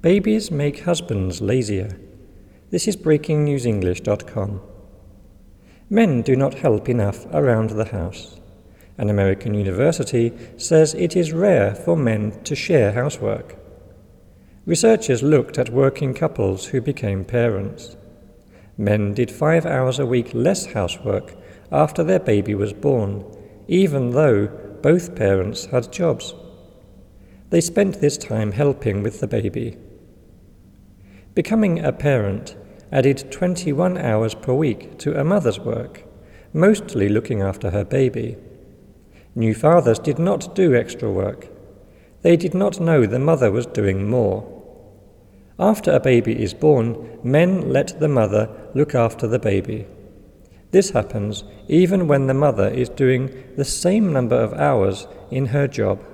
Babies make husbands lazier. This is breakingnewsenglish.com. Men do not help enough around the house. An American university says it is rare for men to share housework. Researchers looked at working couples who became parents. Men did 5 hours a week less housework after their baby was born, even though both parents had jobs. They spent this time helping with the baby. Becoming a parent added 21 hours per week to a mother's work, mostly looking after her baby. New fathers did not do extra work. They did not know the mother was doing more. After a baby is born, men let the mother look after the baby. This happens even when the mother is doing the same number of hours in her job.